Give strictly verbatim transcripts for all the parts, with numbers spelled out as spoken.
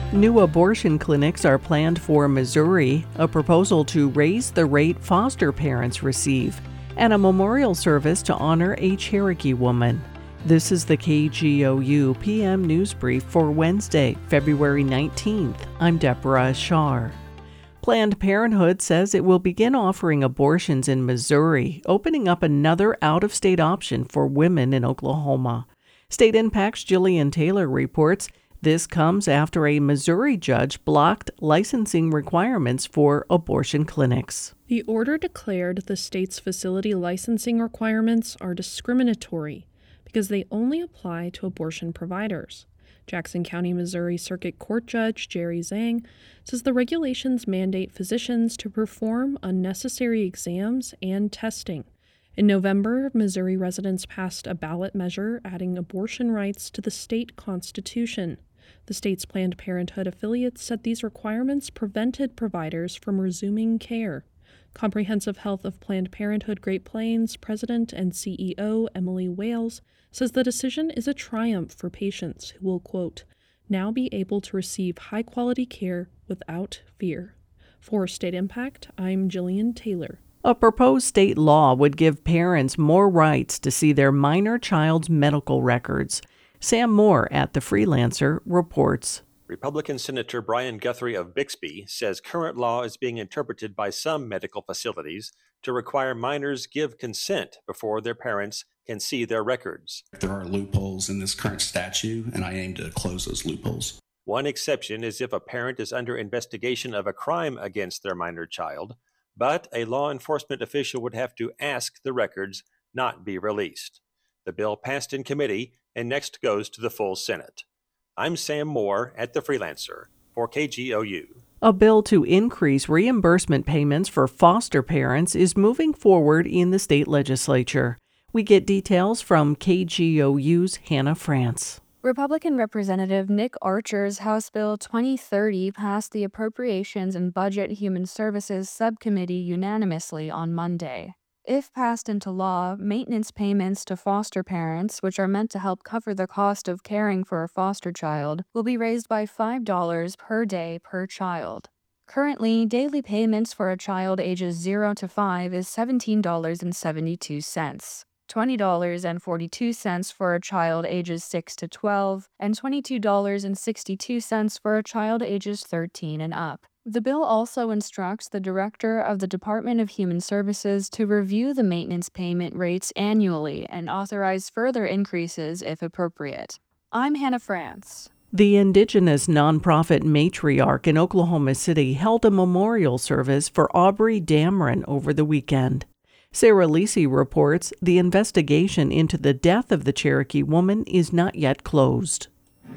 New abortion clinics are planned for Missouri, a proposal to raise the rate foster parents receive, and a memorial service to honor a Cherokee woman. This is the K G O U P M News Brief for Wednesday, February nineteenth. I'm Deborah Ashar. Planned Parenthood says it will begin offering abortions in Missouri, opening up another out-of-state option for women in Oklahoma. State Impact's Jillian Taylor reports this comes after a Missouri judge blocked licensing requirements for abortion clinics. The order declared the state's facility licensing requirements are discriminatory because they only apply to abortion providers. Jackson County, Missouri Circuit Court Judge Jerry Zhang says the regulations mandate physicians to perform unnecessary exams and testing. In November, Missouri residents passed a ballot measure adding abortion rights to the state constitution. The state's Planned Parenthood affiliates said these requirements prevented providers from resuming care. Comprehensive Health of Planned Parenthood Great Plains President and C E O Emily Wales says the decision is a triumph for patients who will, quote, now be able to receive high-quality care without fear. For State Impact, I'm Jillian Taylor. A proposed state law would give parents more rights to see their minor child's medical records. Sam Moore at The Freelancer reports. Republican Senator Brian Guthrie of Bixby says current law is being interpreted by some medical facilities to require minors give consent before their parents can see their records. There are loopholes in this current statute, and I aim to close those loopholes. One exception is if a parent is under investigation of a crime against their minor child, but a law enforcement official would have to ask the records not be released. The bill passed in committee and next goes to the full Senate. I'm Sam Moore at The Freelancer for K G O U. A bill to increase reimbursement payments for foster parents is moving forward in the state legislature. We get details from K G O U's Hannah France. Republican Representative Nick Archer's House Bill twenty thirty passed the Appropriations and Budget Human Services Subcommittee unanimously on Monday. If passed into law, maintenance payments to foster parents, which are meant to help cover the cost of caring for a foster child, will be raised by five dollars per day per child. Currently, daily payments for a child ages zero to five is seventeen dollars and seventy-two cents, twenty dollars and forty-two cents for a child ages six to twelve, and twenty-two dollars and sixty-two cents for a child ages thirteen and up. The bill also instructs the Director of the Department of Human Services to review the maintenance payment rates annually and authorize further increases if appropriate. I'm Hannah France. The indigenous nonprofit Matriarch in Oklahoma City held a memorial service for Aubrey Dameron over the weekend. Sarah Lisi reports the investigation into the death of the Cherokee woman is not yet closed.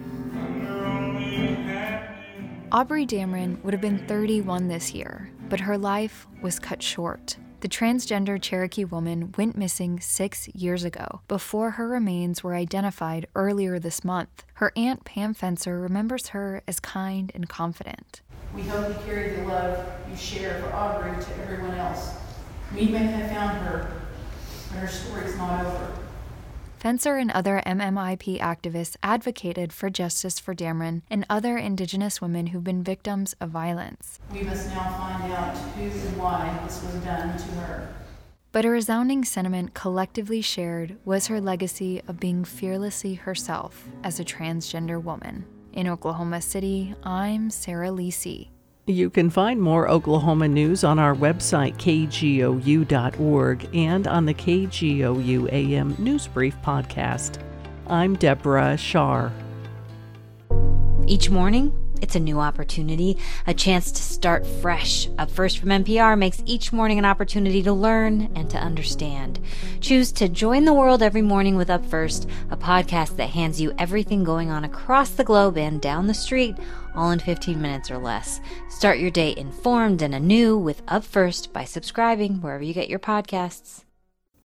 Aubrey Dameron would have been thirty-one this year, but her life was cut short. The transgender Cherokee woman went missing six years ago, before her remains were identified earlier this month. Her aunt Pam Fencer remembers her as kind and confident. We hope you carry the love you share for Aubrey to everyone else. We may have found her, but her story's not over. Fencer and other M M I P activists advocated for justice for Dameron and other indigenous women who've been victims of violence. We must now find out who and why this was done to her. But a resounding sentiment collectively shared was her legacy of being fearlessly herself as a transgender woman. In Oklahoma City, I'm Sarah Lisi. You can find more Oklahoma news on our website, K G O U dot org, and on the K G O U A M News Brief podcast. I'm Deborah Ashar. Each morning, it's a new opportunity, a chance to start fresh. Up First from N P R makes each morning an opportunity to learn and to understand. Choose to join the world every morning with Up First, a podcast that hands you everything going on across the globe and down the street, all in fifteen minutes or less. Start your day informed and anew with Up First by subscribing wherever you get your podcasts.